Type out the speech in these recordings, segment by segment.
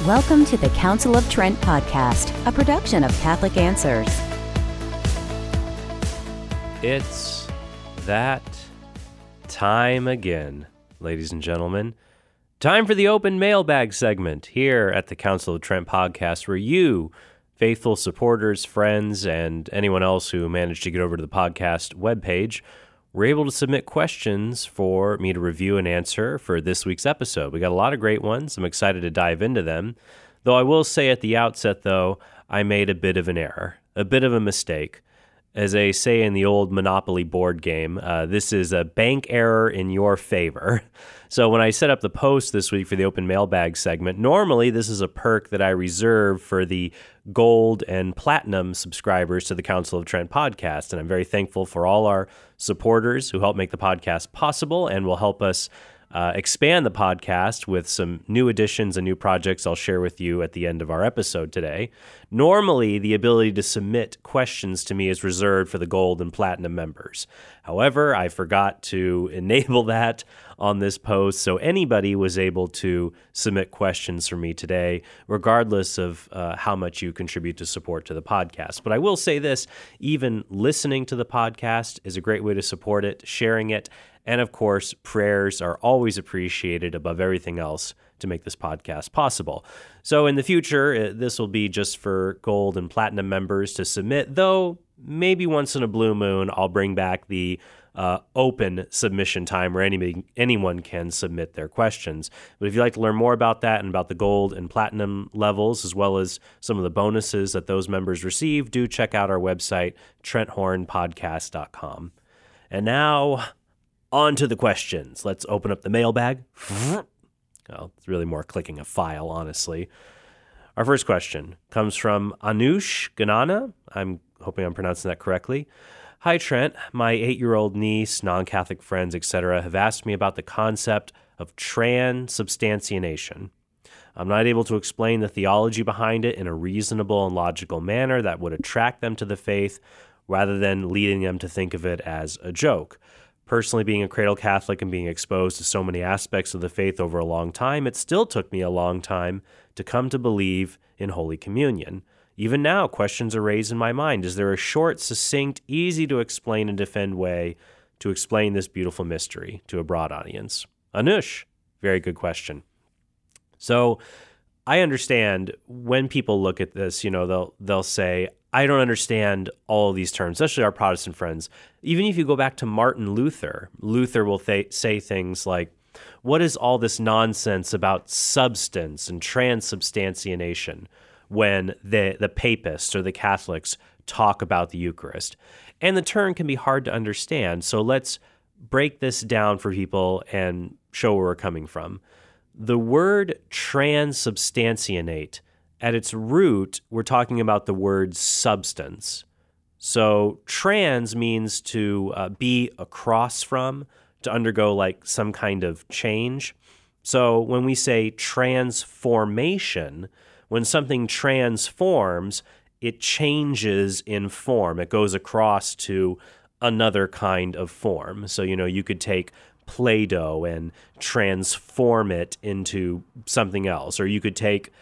Welcome to the Council of Trent podcast, a production of Catholic Answers. It's that time again, ladies and gentlemen. Time for the open mailbag segment here at the Council of Trent podcast, where you, faithful supporters, friends, and anyone else who managed to get over to the podcast webpage, were able to submit questions for me to review and answer for this week's episode. We got a lot of great ones. I'm excited to dive into them. Though I will say at the outset, though, I made a bit of an error, a bit of a mistake. As they say in the old Monopoly board game, this is a bank error in your favor. So when I set up the post this week for the open mailbag segment, normally this is a perk that I reserve for the gold and platinum subscribers to the Council of Trent podcast. And I'm very thankful for all our supporters who help make the podcast possible and will help us expand the podcast with some new additions and new projects I'll share with you at the end of our episode today. Normally, the ability to submit questions to me is reserved for the gold and platinum members. However, I forgot to enable that on this post, so anybody was able to submit questions for me today, regardless of how much you contribute to support to the podcast. But I will say this, even listening to the podcast is a great way to support it, sharing it, and of course, prayers are always appreciated above everything else to make this podcast possible. So in the future, this will be just for gold and platinum members to submit, though maybe once in a blue moon, I'll bring back the open submission time where anyone can submit their questions. But if you'd like to learn more about that and about the gold and platinum levels, as well as some of the bonuses that those members receive, do check out our website, trenthornpodcast.com. And now, on to the questions. Let's open up the mailbag. Well, it's really more clicking a file, honestly. Our first question comes from Anush Ganana. I'm hoping I'm pronouncing that correctly. Hi, Trent. My 8-year-old niece, non-Catholic friends, etc., have asked me about the concept of transubstantiation. I'm not able to explain the theology behind it in a reasonable and logical manner that would attract them to the faith, rather than leading them to think of it as a joke. Personally, being a cradle Catholic and being exposed to so many aspects of the faith over a long time, it still took me a long time to come to believe in Holy Communion. Even now, questions are raised in my mind. Is there a short, succinct, easy to explain and defend way to explain this beautiful mystery to a broad audience? Anush, very good question. So I understand when people look at this, they'll say, I don't understand all of these terms, especially our Protestant friends. Even if you go back to Martin Luther, Luther will say things like, what is all this nonsense about substance and transubstantiation when the papists or the Catholics talk about the Eucharist? And the term can be hard to understand, so let's break this down for people and show where we're coming from. The word transubstantiate, at its root, we're talking about the word substance. So trans means to be across from, to undergo like some kind of change. So when we say transformation, when something transforms, it changes in form. It goes across to another kind of form. So, you could take Play-Doh and transform it into something else. Or you could take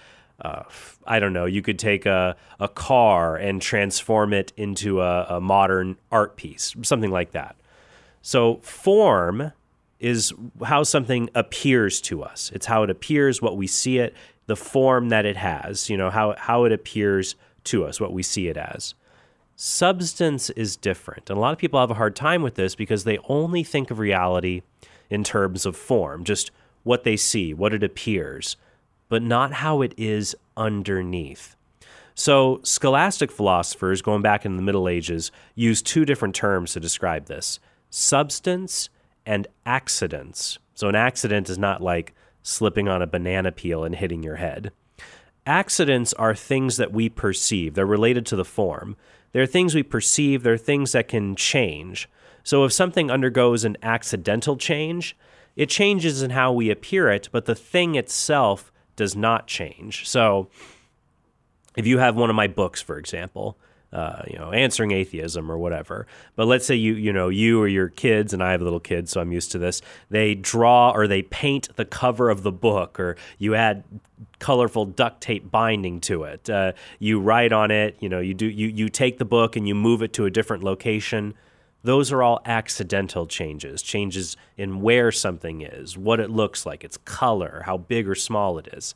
you could take a car and transform it into a modern art piece, something like that. So form is how something appears to us. It's how it appears, what we see it, the form that it has, how it appears to us, what we see it as. Substance is different. And a lot of people have a hard time with this because they only think of reality in terms of form, just what they see, what it appears, but not how it is underneath. So scholastic philosophers, going back in the Middle Ages, used two different terms to describe this: substance and accidents. So an accident is not like slipping on a banana peel and hitting your head. Accidents are things that we perceive. They're related to the form. They're things we perceive. They're things that can change. So if something undergoes an accidental change, it changes in how we appear it, but the thing itself does not change. So if you have one of my books, for example, answering atheism or whatever. But let's say you or your kids, and I have little kids, so I'm used to this. They draw or they paint the cover of the book, or you add colorful duct tape binding to it. You write on it. You take the book and you move it to a different location. Those are all accidental changes in where something is, what it looks like, its color, how big or small it is.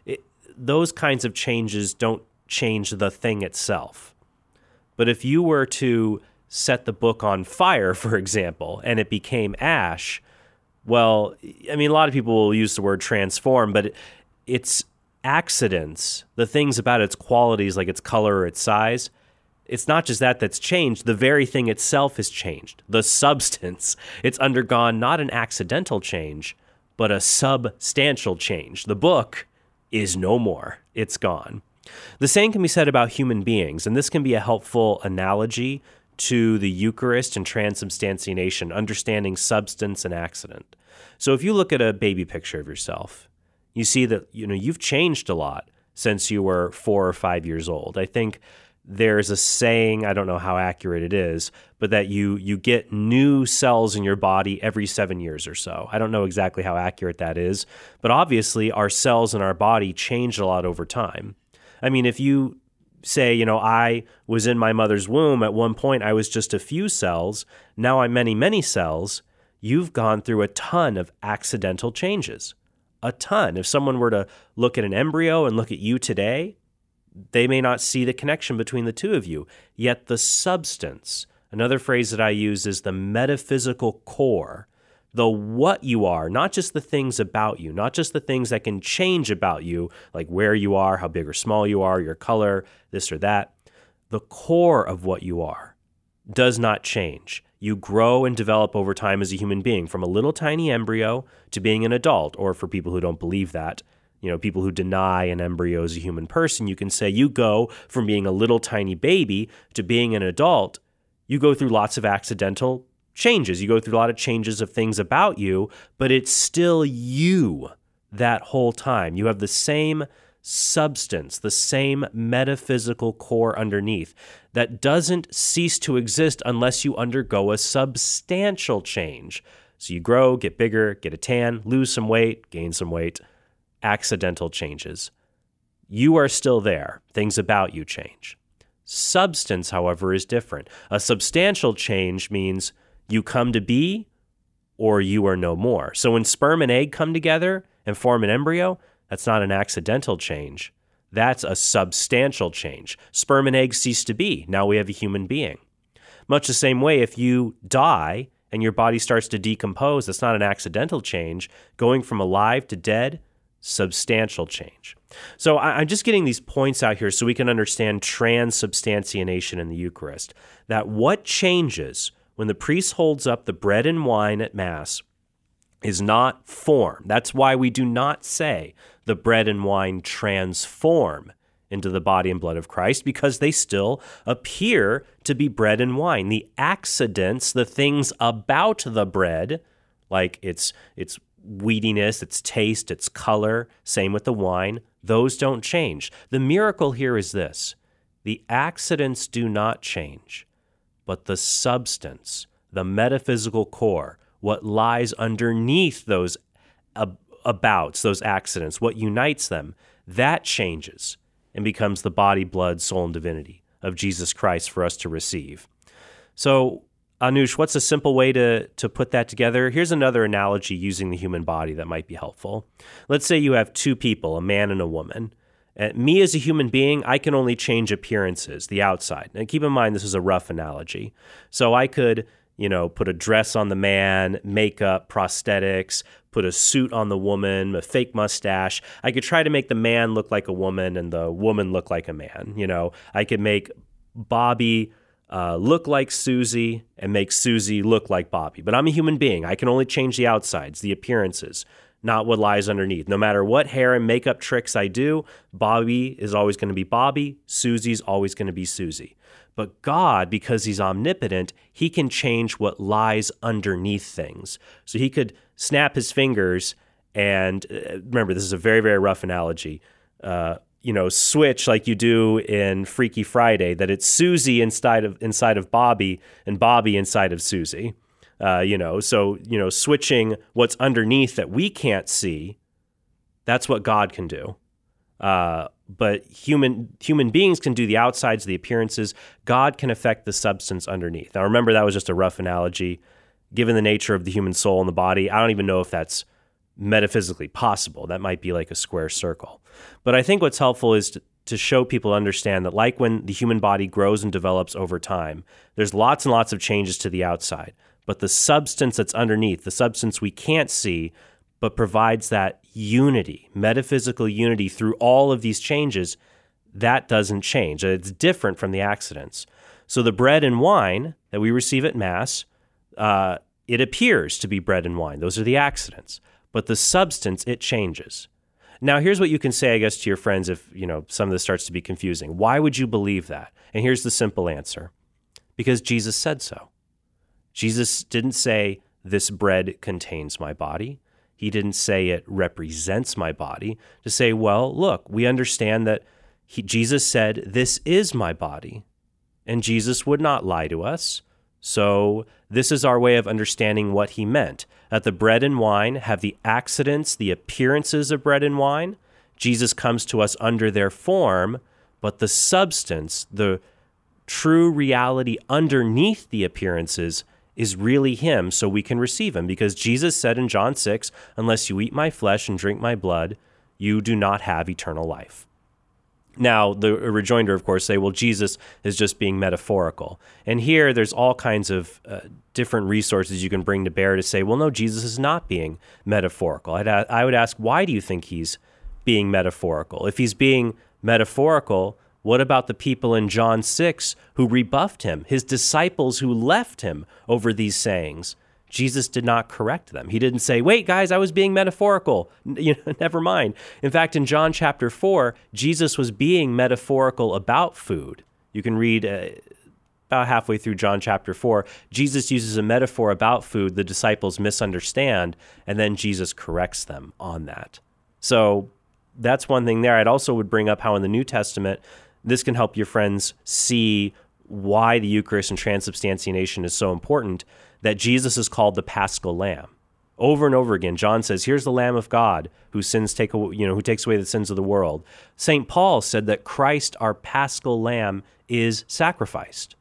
Those kinds of changes don't change the thing itself. But if you were to set the book on fire, for example, and it became ash, well, I mean, a lot of people will use the word transform, but it's accidents, the things about its qualities, like its color or its size, it's not just that's changed. The very thing itself has changed. The substance, it's undergone not an accidental change, but a substantial change. The book is no more. It's gone. The same can be said about human beings, and this can be a helpful analogy to the Eucharist and transubstantiation, understanding substance and accident. So if you look at a baby picture of yourself, you see that you've changed a lot since you were 4 or 5 years old. I think there's a saying, I don't know how accurate it is, but that you get new cells in your body every 7 years or so. I don't know exactly how accurate that is, but obviously our cells in our body changed a lot over time. I mean, if you say, I was in my mother's womb, at one point I was just a few cells, now I'm many, many cells, you've gone through a ton of accidental changes. A ton. If someone were to look at an embryo and look at you today, they may not see the connection between the two of you. Yet the substance, another phrase that I use is the metaphysical core, the what you are, not just the things about you, not just the things that can change about you, like where you are, how big or small you are, your color, this or that. The core of what you are does not change. You grow and develop over time as a human being, from a little tiny embryo to being an adult, or for people who don't believe that, people who deny an embryo is a human person, you can say you go from being a little tiny baby to being an adult. You go through lots of accidental changes. You go through a lot of changes of things about you, but it's still you that whole time. You have the same substance, the same metaphysical core underneath that doesn't cease to exist unless you undergo a substantial change. So you grow, get bigger, get a tan, lose some weight, gain some weight. Accidental changes. You are still there. Things about you change. Substance, however, is different. A substantial change means you come to be or you are no more. So when sperm and egg come together and form an embryo, that's not an accidental change. That's a substantial change. Sperm and egg cease to be. Now we have a human being. Much the same way, if you die and your body starts to decompose, that's not an accidental change. Going from alive to dead, substantial change. So I'm just getting these points out here so we can understand transubstantiation in the Eucharist, that what changes when the priest holds up the bread and wine at Mass is not form. That's why we do not say the bread and wine transform into the body and blood of Christ, because they still appear to be bread and wine. The accidents, the things about the bread, like its weediness, its taste, its color, same with the wine, those don't change. The miracle here is this: the accidents do not change, but the substance, the metaphysical core, what lies underneath those abouts, those accidents, what unites them, that changes and becomes the body, blood, soul, and divinity of Jesus Christ for us to receive. So, Anush, what's a simple way to put that together? Here's another analogy using the human body that might be helpful. Let's say you have two people, a man and a woman. Me as a human being, I can only change appearances, the outside. And keep in mind, this is a rough analogy. So I could, put a dress on the man, makeup, prosthetics, put a suit on the woman, a fake mustache. I could try to make the man look like a woman and the woman look like a man. I could make Bobby look like Susie and make Susie look like Bobby. But I'm a human being. I can only change the outsides, the appearances, not what lies underneath. No matter what hair and makeup tricks I do, Bobby is always going to be Bobby. Susie's always going to be Susie. But God, because he's omnipotent, he can change what lies underneath things. So he could snap his fingers and, remember, this is a very, very rough analogy, switch like you do in Freaky Friday, that it's Susie inside of Bobby and Bobby inside of Susie. Switching what's underneath that we can't see, that's what God can do. But human beings can do the outsides, the appearances. God can affect the substance underneath. Now, remember, that was just a rough analogy. Given the nature of the human soul and the body, I don't even know if that's metaphysically possible. That might be like a square circle. But I think what's helpful is to show people understand that, like when the human body grows and develops over time, there's lots and lots of changes to the outside. But the substance that's underneath, the substance we can't see, but provides that unity, metaphysical unity through all of these changes, that doesn't change. It's different from the accidents. So the bread and wine that we receive at Mass, it appears to be bread and wine. Those are the accidents. But the substance, it changes. Now, here's what you can say, I guess, to your friends if, some of this starts to be confusing. Why would you believe that? And here's the simple answer. Because Jesus said so. Jesus didn't say, this bread contains my body. He didn't say it represents my body. To say, well, look, we understand that Jesus said, this is my body. And Jesus would not lie to us. So this is our way of understanding what he meant. That the bread and wine have the accidents, the appearances of bread and wine. Jesus comes to us under their form, but the substance, the true reality underneath the appearances is really him, so we can receive him. Because Jesus said in John 6, unless you eat my flesh and drink my blood, you do not have eternal life. Now, the rejoinder, of course, say, well, Jesus is just being metaphorical. And here, there's all kinds of different resources you can bring to bear to say, well, no, Jesus is not being metaphorical. I would ask, why do you think he's being metaphorical? If he's being metaphorical, what about the people in John 6 who rebuffed him, his disciples who left him over these sayings? Jesus did not correct them. He didn't say, wait, guys, I was being metaphorical. Never mind. In fact, in John chapter 4, Jesus was being metaphorical about food. You can read about halfway through John chapter 4. Jesus uses a metaphor about food. The disciples misunderstand, and then Jesus corrects them on that. So that's one thing there. I'd also would bring up how in the New Testament, this can help your friends see why the Eucharist and transubstantiation is so important, that Jesus is called the Paschal Lamb. Over and over again, John says, here's the Lamb of God who takes away the sins of the world. St. Paul said that Christ, our Paschal Lamb, is sacrificed.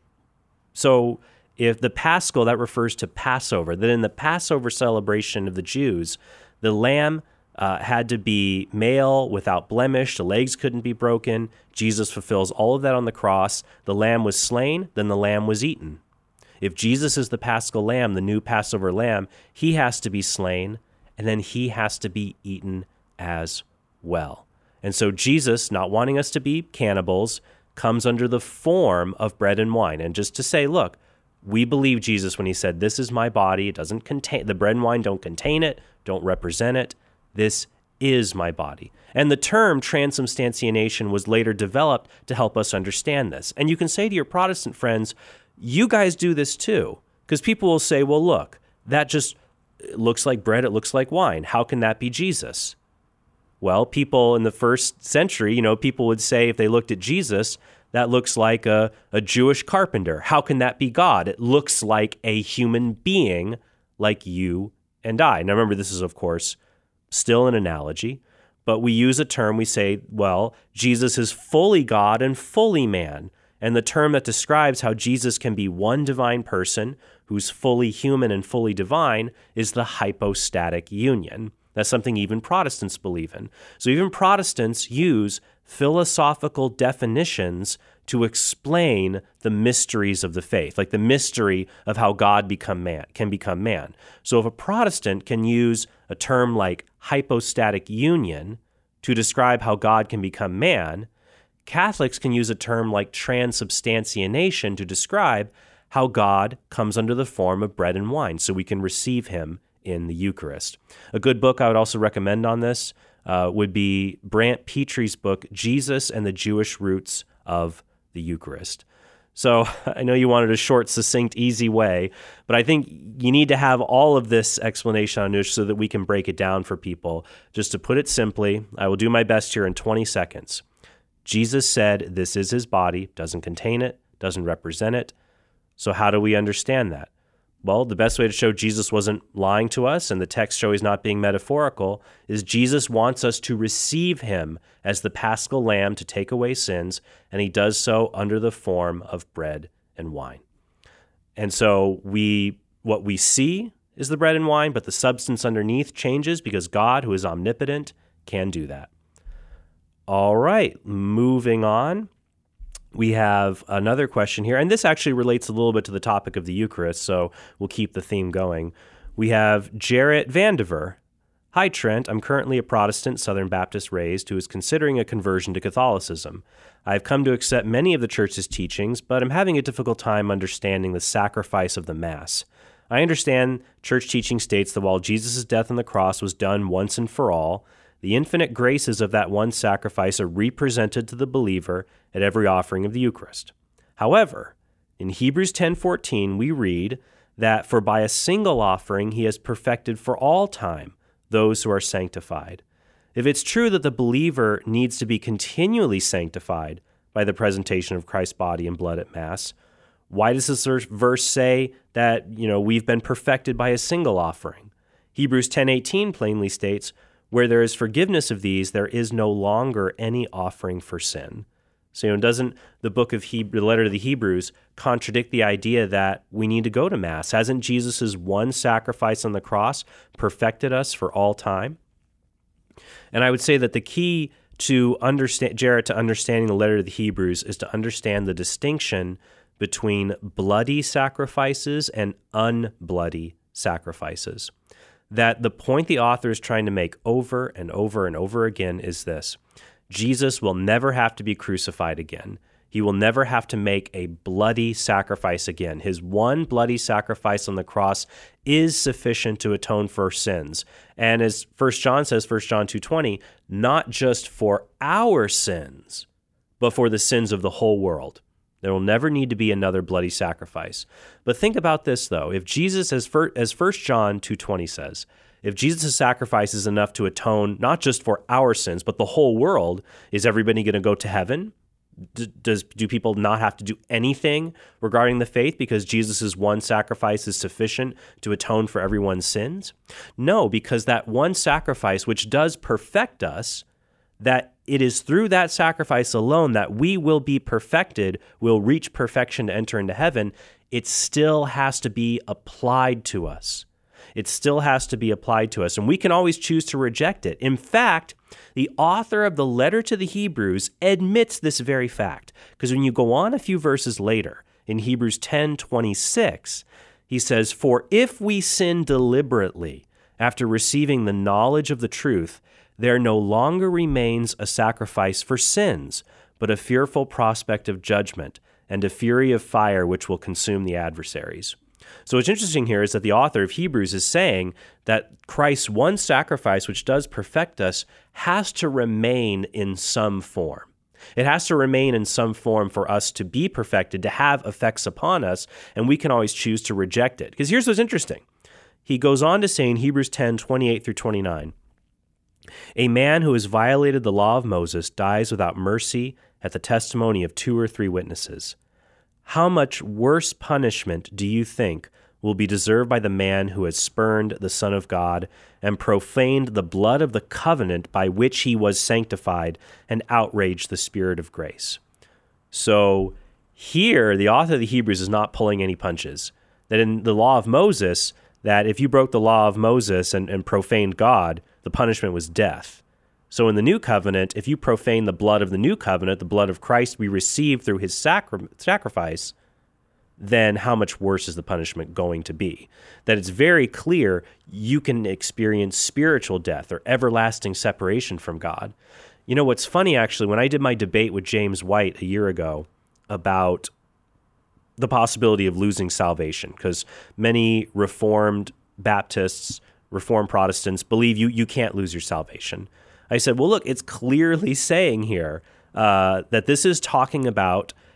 So if the Paschal, that refers to Passover, that in the Passover celebration of the Jews, the lamb had to be male, without blemish. The legs couldn't be broken. Jesus fulfills all of that on the cross. The lamb was slain, then the lamb was eaten. If Jesus is the Paschal Lamb, the new Passover lamb, he has to be slain, and then he has to be eaten as well. And so Jesus, not wanting us to be cannibals, comes under the form of bread and wine. And just to say, look, we believe Jesus when he said, this is my body. It doesn't contain, the bread and wine don't contain it, don't represent it. This is my body. And the term transubstantiation was later developed to help us understand this. And you can say to your Protestant friends, you guys do this too. Because people will say, well, look, that just looks like bread, it looks like wine. How can that be Jesus? Well, people in the first century, people would say if they looked at Jesus, that looks like a Jewish carpenter. How can that be God? It looks like a human being like you and I. Now remember, this is, of course, still an analogy, but we use a term, we say, well, Jesus is fully God and fully man. And the term that describes how Jesus can be one divine person who's fully human and fully divine is the hypostatic union. That's something even Protestants believe in. So even Protestants use philosophical definitions to explain the mysteries of the faith, like the mystery of how God can become man. So if a Protestant can use a term like hypostatic union to describe how God can become man, Catholics can use a term like transubstantiation to describe how God comes under the form of bread and wine, so we can receive him in the Eucharist. A good book I would also recommend on this would be Brant Petree's book, Jesus and the Jewish Roots of the Eucharist. So I know you wanted a short, succinct, easy way, but I think you need to have all of this explanation, Anush, so that we can break it down for people. Just to put it simply, I will do my best here in 20 seconds. Jesus said this is his body, doesn't contain it, doesn't represent it. So how do we understand that? Well, the best way to show Jesus wasn't lying to us and the text show he's not being metaphorical is Jesus wants us to receive him as the Paschal Lamb to take away sins, and he does so under the form of bread and wine. And so what we see is the bread and wine, but the substance underneath changes because God, who is omnipotent, can do that. All right, moving on. We have another question here, and this actually relates a little bit to the topic of the Eucharist, so we'll keep the theme going. We have Jarrett Vandiver. Hi, Trent. I'm currently a Protestant Southern Baptist raised who is considering a conversion to Catholicism. I've come to accept many of the Church's teachings, but I'm having a difficult time understanding the sacrifice of the Mass. I understand Church teaching states that while Jesus' death on the cross was done once and for all, the infinite graces of that one sacrifice are represented to the believer at every offering of the Eucharist. However, in Hebrews 10:14, we read that for by a single offering he has perfected for all time those who are sanctified. If it's true that the believer needs to be continually sanctified by the presentation of Christ's body and blood at Mass, why does this verse say that, we've been perfected by a single offering? Hebrews 10:18 plainly states, where there is forgiveness of these, there is no longer any offering for sin. So, doesn't the the letter to the Hebrews contradict the idea that we need to go to Mass? Hasn't Jesus' one sacrifice on the cross perfected us for all time? And I would say that the key to understanding the letter to the Hebrews is to understand the distinction between bloody sacrifices and unbloody sacrifices. That the point the author is trying to make over and over and over again is this: Jesus will never have to be crucified again. He will never have to make a bloody sacrifice again. His one bloody sacrifice on the cross is sufficient to atone for sins. And as 1 John says, 1 John 2:20, not just for our sins, but for the sins of the whole world. There will never need to be another bloody sacrifice. But think about this, though. If Jesus, as 1 John 2:20 says, if Jesus' sacrifice is enough to atone not just for our sins, but the whole world, is everybody going to go to heaven? Do people not have to do anything regarding the faith because Jesus' one sacrifice is sufficient to atone for everyone's sins? No, because that one sacrifice, which does perfect us, that it is through that sacrifice alone that we will be perfected, will reach perfection to enter into heaven. It still has to be applied to us. It still has to be applied to us, and we can always choose to reject it. In fact, the author of the letter to the Hebrews admits this very fact, because when you go on a few verses later, in Hebrews 10:26, he says, "For if we sin deliberately after receiving the knowledge of the truth, there no longer remains a sacrifice for sins, but a fearful prospect of judgment and a fury of fire which will consume the adversaries." So what's interesting here is that the author of Hebrews is saying that Christ's one sacrifice, which does perfect us, has to remain in some form. It has to remain in some form for us to be perfected, to have effects upon us, and we can always choose to reject it. Because here's what's interesting. He goes on to say in Hebrews 10:28 through 29, "A man who has violated the law of Moses dies without mercy at the testimony of 2 or 3 witnesses. How much worse punishment do you think will be deserved by the man who has spurned the Son of God and profaned the blood of the covenant by which he was sanctified and outraged the Spirit of grace?" So here, the author of the Hebrews is not pulling any punches. That in the law of Moses, that if you broke the law of Moses and profaned God, the punishment was death. So in the new covenant, if you profane the blood of the new covenant, the blood of Christ we receive through his sacrifice, then how much worse is the punishment going to be? That it's very clear you can experience spiritual death or everlasting separation from God. You know, what's funny, actually, when I did my debate with James White a year ago about the possibility of losing salvation, because many Reformed Baptists, Reformed Protestants believe you can't lose your salvation. I said, well, look, it's clearly saying here that this is talking about,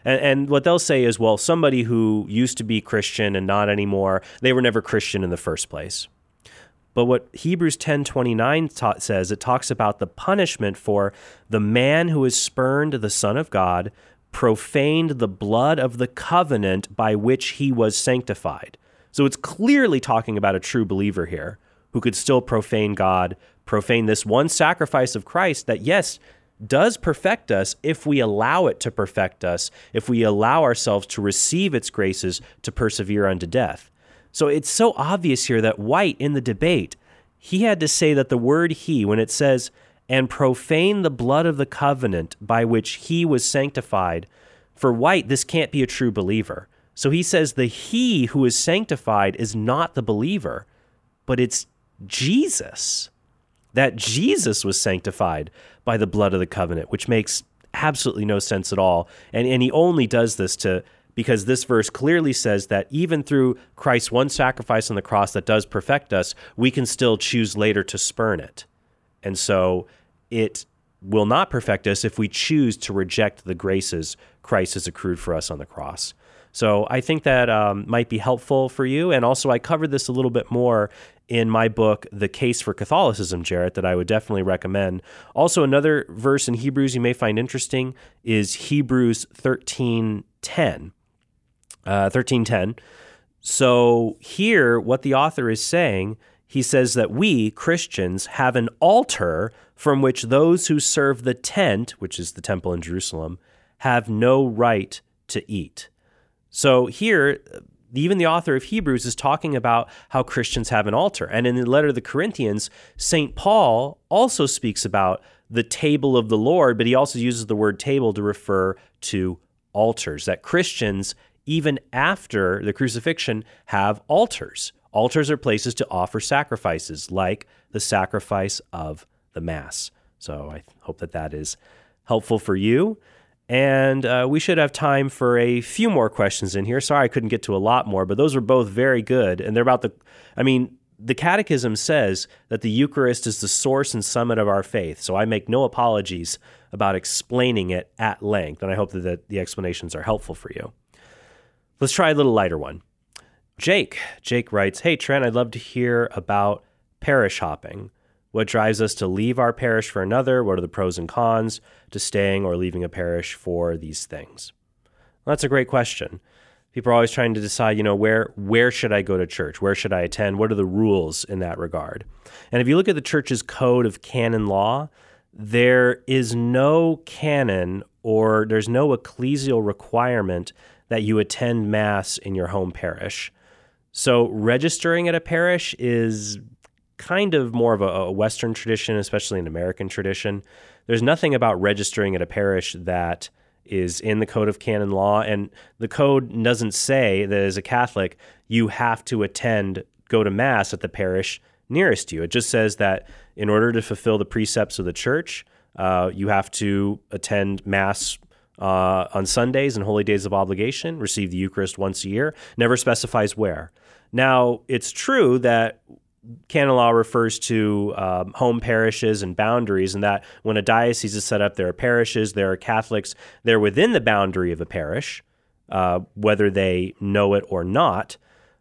And what they'll say is, well, somebody who used to be Christian and not anymore, they were never Christian in the first place. But what Hebrews 10:29 says, it talks about the punishment for the man who has spurned the Son of God, profaned the blood of the covenant by which he was sanctified. So it's clearly talking about a true believer here who could still profane God, profane this one sacrifice of Christ that, yes, does perfect us if we allow it to perfect us, if we allow ourselves to receive its graces to persevere unto death. So it's so obvious here that White, in the debate, he had to say that the word he, when it says, and profane the blood of the covenant by which he was sanctified, for White, this can't be a true believer. So he says the he who is sanctified is not the believer, but it's Jesus. That Jesus was sanctified by the blood of the covenant, which makes absolutely no sense at all. And he only does this because this verse clearly says that even through Christ's one sacrifice on the cross that does perfect us, we can still choose later to spurn it. And so it will not perfect us if we choose to reject the graces Christ has accrued for us on the cross. So I think that might be helpful for you. And also I covered this a little bit more in my book, The Case for Catholicism, Jarrett, that I would definitely recommend. Also, another verse in Hebrews you may find interesting is Hebrews 13:10. 13:10. So here, what the author is saying, he says that we, Christians, have an altar from which those who serve the tent, which is the temple in Jerusalem, have no right to eat. So here, even the author of Hebrews is talking about how Christians have an altar. And in the letter to the Corinthians, St. Paul also speaks about the table of the Lord, but he also uses the word table to refer to altars, that Christians, even after the crucifixion, have altars. Altars are places to offer sacrifices, like the sacrifice of the Mass. So I hope that that is helpful for you. And we should have time for a few more questions in here. Sorry I couldn't get to a lot more, but those were both very good. And they're about the Catechism says that the Eucharist is the source and summit of our faith. So I make no apologies about explaining it at length. And I hope that the explanations are helpful for you. Let's try a little lighter one. Jake writes, "Hey, Trent, I'd love to hear about parish hopping. What drives us to leave our parish for another? What are the pros and cons to staying or leaving a parish for these things?" Well, that's a great question. People are always trying to decide, where should I go to church? Where should I attend? What are the rules in that regard? And if you look at the church's code of canon law, there is no canon or there's no ecclesial requirement that you attend Mass in your home parish. So registering at a parish is kind of more of a Western tradition, especially an American tradition. There's nothing about registering at a parish that is in the Code of Canon Law, and the code doesn't say that as a Catholic, you have to go to Mass at the parish nearest you. It just says that in order to fulfill the precepts of the church, you have to attend Mass on Sundays and holy days of obligation, receive the Eucharist once a year, never specifies where. Now, it's true that canon law refers to home parishes and boundaries, and that when a diocese is set up, there are parishes, there are Catholics, they're within the boundary of a parish, whether they know it or not.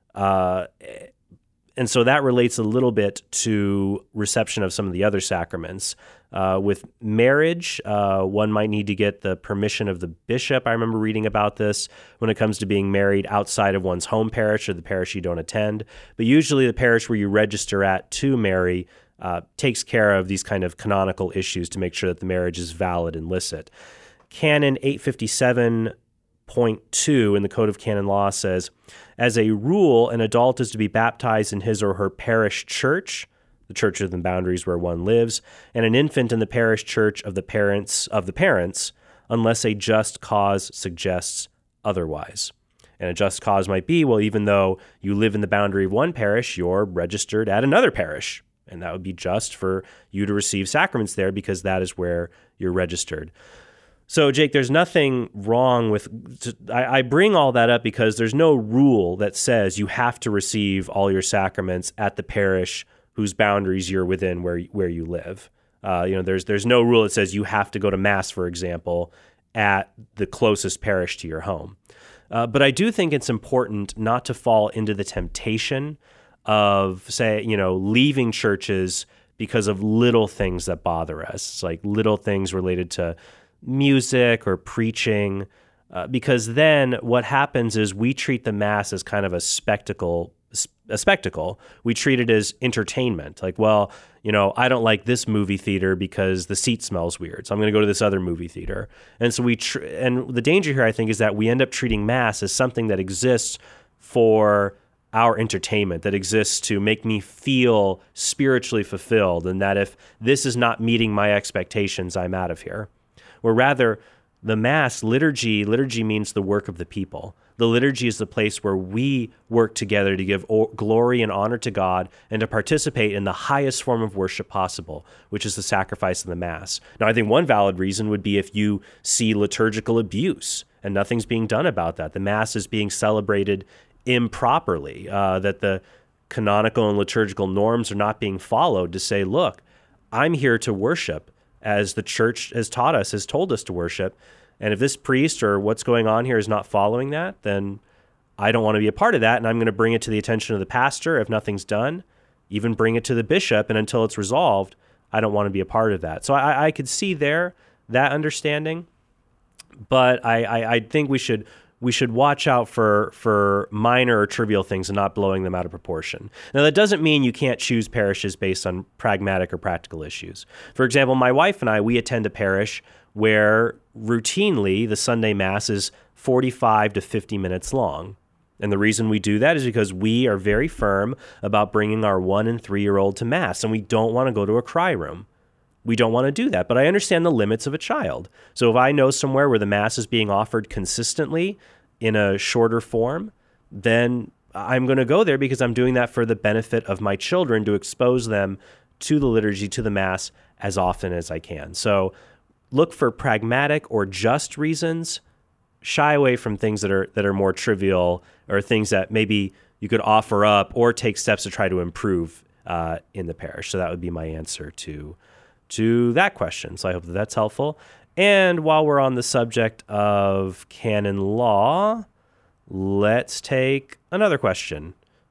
And so that relates a little bit to reception of some of the other sacraments. With marriage, one might need to get the permission of the bishop. I remember reading about this when it comes to being married outside of one's home parish or the parish you don't attend. But usually the parish where you register at to marry takes care of these kind of canonical issues to make sure that the marriage is valid and licit. Canon 857.2 in the Code of Canon Law says, as a rule, an adult is to be baptized in his or her parish church, the church within the boundaries where one lives, and an infant in the parish church of the parents, unless a just cause suggests otherwise. And a just cause might be, well, even though you live in the boundary of one parish, you're registered at another parish, and that would be just for you to receive sacraments there because that is where you're registered. So, Jake, there's nothing wrong with... I bring all that up because there's no rule that says you have to receive all your sacraments at the parish whose boundaries you're within where you live. There's no rule that says you have to go to Mass, for example, at the closest parish to your home. But I do think it's important not to fall into the temptation of, say, leaving churches because of little things that bother us, like little things related to music or preaching, because then what happens is we treat the Mass as kind of a spectacle. We treat it as entertainment. Like, well, I don't like this movie theater because the seat smells weird, so I'm going to go to this other movie theater. And so and the danger here, I think, is that we end up treating Mass as something that exists for our entertainment, that exists to make me feel spiritually fulfilled, and that if this is not meeting my expectations, I'm out of here. Or rather, the Mass, liturgy means the work of the people. The liturgy is the place where we work together to give glory and honor to God and to participate in the highest form of worship possible, which is the sacrifice of the Mass. Now, I think one valid reason would be if you see liturgical abuse and nothing's being done about that. The Mass is being celebrated improperly, that the canonical and liturgical norms are not being followed to say, look, I'm here to worship as the church has taught us, has told us to worship. And if this priest or what's going on here is not following that, then I don't want to be a part of that. And I'm going to bring it to the attention of the pastor. If nothing's done, even bring it to the bishop. And until it's resolved, I don't want to be a part of that. So I could see there that understanding. But I think we should watch out for minor or trivial things and not blowing them out of proportion. Now, that doesn't mean you can't choose parishes based on pragmatic or practical issues. For example, my wife and I, we attend a parish where routinely the Sunday Mass is 45 to 50 minutes long. And the reason we do that is because we are very firm about bringing our 1- and 3-year-old to Mass, and we don't want to go to a cry room. We don't want to do that, but I understand the limits of a child. So if I know somewhere where the Mass is being offered consistently in a shorter form, then I'm going to go there because I'm doing that for the benefit of my children, to expose them to the liturgy, to the Mass as often as I can. So look for pragmatic or just reasons. Shy away from things that are more trivial, or things that maybe you could offer up or take steps to try to improve in the parish. So that would be my answer to that question. So I hope that that's helpful. And while we're on the subject of canon law, let's take another question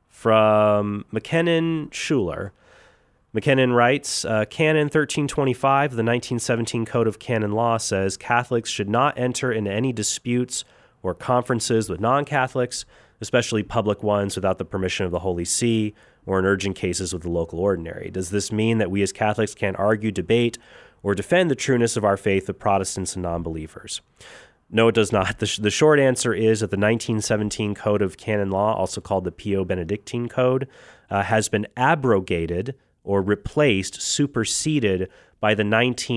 from McKinnon Schuler. McKinnon writes, Canon 1325 of the 1917 Code of Canon Law says Catholics should not enter into any disputes or conferences with non-Catholics, especially public ones, without the permission of the Holy See, or in urgent cases with the local ordinary. Does this mean that we as Catholics can't argue, debate, or defend the trueness of our faith with Protestants and non-believers? No, it does not. The short answer is that the 1917 Code of Canon Law, also called the Pio-Benedictine Code, has been abrogated or replaced, superseded by the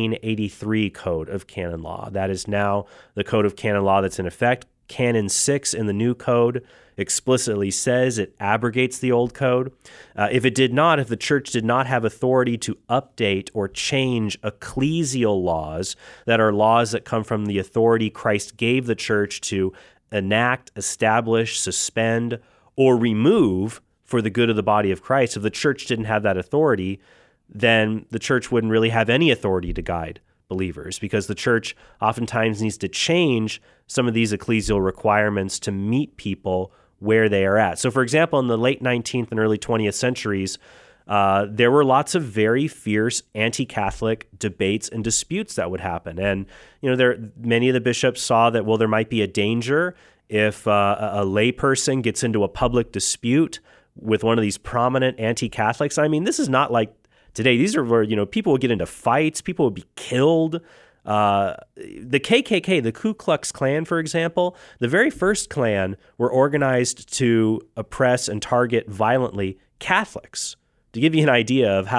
1983 Code of Canon Law. That is now the Code of Canon Law that's in effect. Canon 6 in the new code explicitly says it abrogates the old code. If the Church did not have authority to update or change ecclesial laws, that are laws that come from the authority Christ gave the Church to enact, establish, suspend, or remove for the good of the body of Christ, if the Church didn't have that authority, then the Church wouldn't really have any authority to guide believers, because the Church oftentimes needs to change some of these ecclesial requirements to meet people where they are at. So, for example, in the late 19th and early 20th centuries, there were lots of very fierce anti-Catholic debates and disputes that would happen. And, many of the bishops saw that, well, there might be a danger if a layperson gets into a public dispute with one of these prominent anti-Catholics. I mean, this is not like today. These are where, people would get into fights, people would be killed. The KKK, the Ku Klux Klan, for example, the very first Klan were organized to oppress and target violently Catholics, to give you an idea of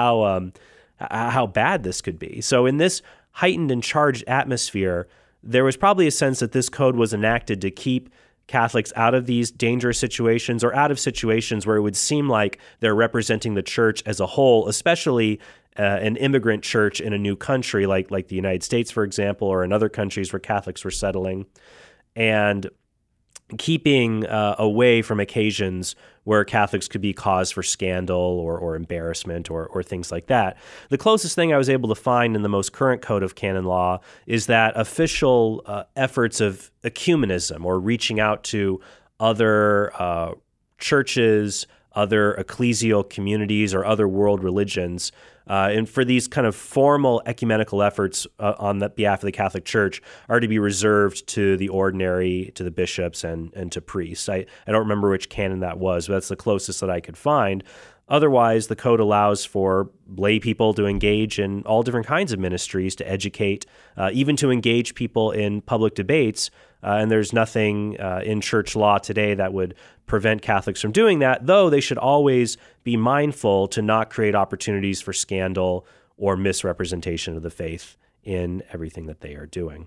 how bad this could be. So in this heightened and charged atmosphere, there was probably a sense that this code was enacted to keep Catholics out of these dangerous situations, or out of situations where it would seem like they're representing the Church as a whole, especially an immigrant church in a new country like the United States, for example, or in other countries where Catholics were settling. And keeping away from occasions where Catholics could be cause for scandal or embarrassment or things like that. The closest thing I was able to find in the most current code of canon law is that official efforts of ecumenism, or reaching out to other churches, other ecclesial communities, or other world religions, and for these kind of formal ecumenical efforts on the behalf of the Catholic Church are to be reserved to the ordinary, to the bishops, and to priests. I don't remember which canon that was, but that's the closest that I could find. Otherwise, the code allows for lay people to engage in all different kinds of ministries, to educate, even to engage people in public debates. And there's nothing in church law today that would prevent Catholics from doing that, though they should always be mindful to not create opportunities for scandal or misrepresentation of the faith in everything that they are doing.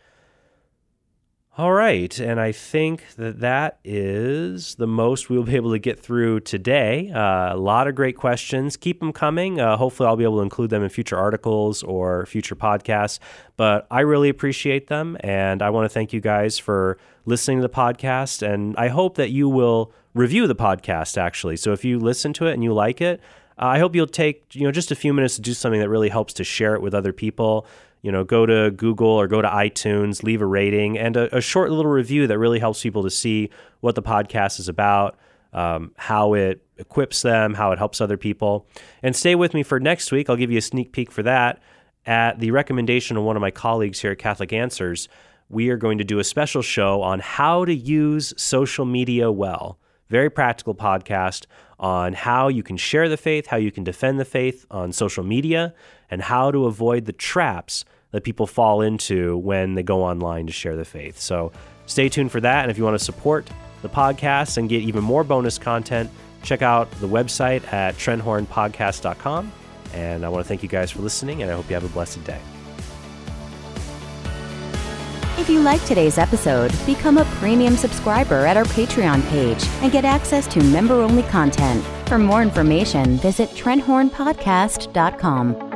All right, and I think that is the most we'll be able to get through today. A lot of great questions. Keep them coming. Hopefully I'll be able to include them in future articles or future podcasts, but I really appreciate them, and I want to thank you guys for listening to the podcast, and I hope that you will review the podcast, actually. So if you listen to it and you like it, I hope you'll take just a few minutes to do something that really helps to share it with other people. Go to Google or go to iTunes, leave a rating and a short little review that really helps people to see what the podcast is about, how it equips them, how it helps other people. And stay with me for next week. I'll give you a sneak peek for that. At the recommendation of one of my colleagues here at Catholic Answers, we are going to do a special show on how to use social media well. Very practical podcast on how you can share the faith, how you can defend the faith on social media, and how to avoid the traps that people fall into when they go online to share the faith. So stay tuned for that. And if you want to support the podcast and get even more bonus content, check out the website at trenthornpodcast.com. And I want to thank you guys for listening, and I hope you have a blessed day. If you like today's episode, become a premium subscriber at our Patreon page and get access to member-only content. For more information, visit trenthornpodcast.com.